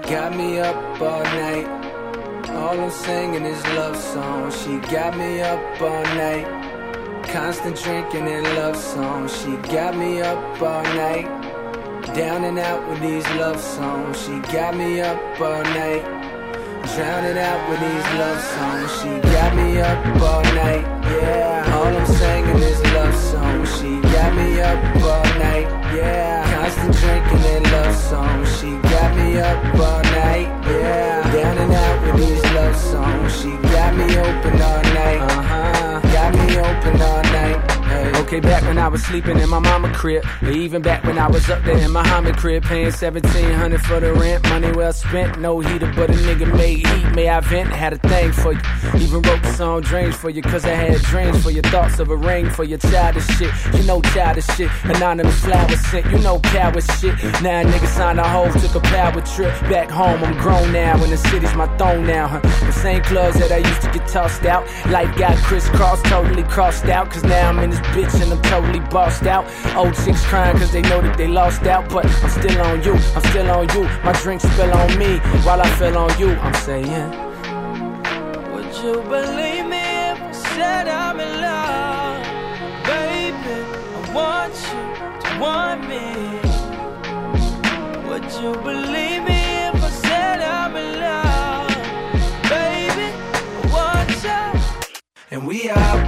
got me up all night. All I'm singing is love songs. She got me up all night. Constant drinking and love songs. She got me up all night. Down and out with these love songs. She got me up all night. Drowning out with these love songs. She got me up all night. Yeah. All I'm singing is love songs. She got me up all night. Yeah. Constant drinking and love songs. She got me up all night. Yeah. Down and out with these love songs. She got me open all night. Got me open all night. Hey. Okay, back when I was sleeping in my mama crib, or even back when I was up there in my Muhammad crib, paying $1,700 for the rent, money well spent, no heater, but a nigga made heat, may I vent, had a thing for you, even wrote the song Dreams for you, cause I had dreams for your thoughts of a ring for your childish shit, you know childish shit, anonymous flowers sent, you know coward shit, now a nigga signed a hoe, took a power trip, back home, I'm grown now, and the city's my throne now, the same clubs that I used to get tossed out, life got crisscrossed, totally crossed out, cause now I'm in this bitch and I'm totally bossed out. Old chicks crying cause they know that they lost out, but I'm still on you, I'm still on you. My drink spill on me while I feel on you. I'm saying, would you believe me if I said I'm in love? Baby, I want you to want me. Would you believe me if I said I'm in love? Baby, I want you. And we are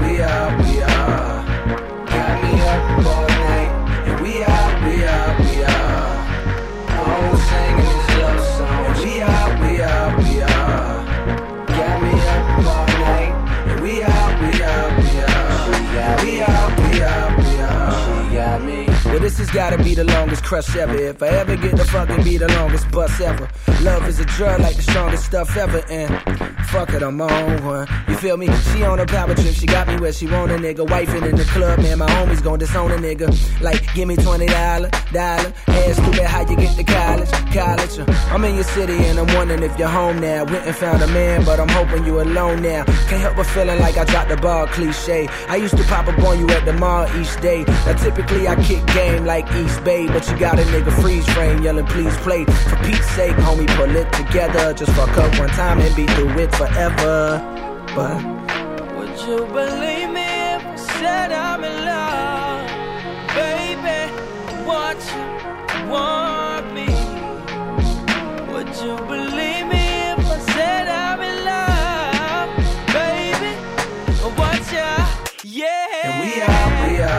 got me up all night. And we are all I'm singing is love songs. We are got me up all night. And we are she got me. Well, this has gotta be the longest crush ever. If I ever get to fucking be the longest bus ever. Love is a drug like the strongest stuff ever. And fuck it, I'm on one. You feel me? She on a power trip, she got me where she want a nigga. Wifing in the club, man, my homies gon' disown a nigga. Like, give me $20, Ask stupid how you get to college. I'm in your city and I'm wondering if you're home now. Went and found a man, but I'm hoping you alone now. Can't help but feeling like I dropped the ball, cliche. I used to pop up on you at the mall each day. Now typically I kick game like East Bay, but you got a nigga freeze frame yelling please play. For Pete's sake, homie, pull it together. Just fuck up one time and be through it forever. But would you believe me if I said I'm in love? Baby, I want you to want me. Would you believe me if I said I'm in love? Baby, I want you. Yeah. And we are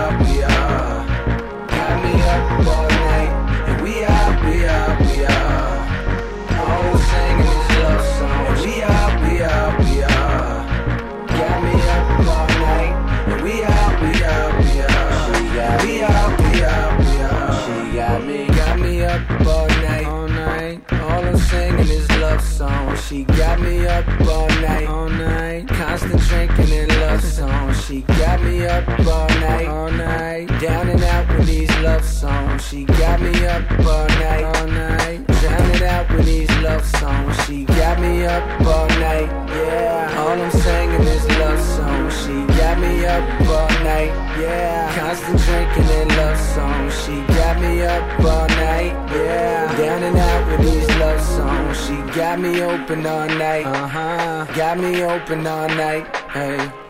got me up all night. And we are all I'm singing is love songs. We are got me up all night. And we are she got me up all night. All I'm singing is love songs. She got me up all night. Constant drinking and love songs. She got me up all night. Down and out with these love songs. She got me up all night. Drowning out with these love songs. She got me up all night. Yeah. All I'm singing is love songs. She got me up all night. Yeah. Constant drinking and love songs. She got me up all night. Yeah. Down and out with these love songs. She got me open all night. Got me open all night. Hey.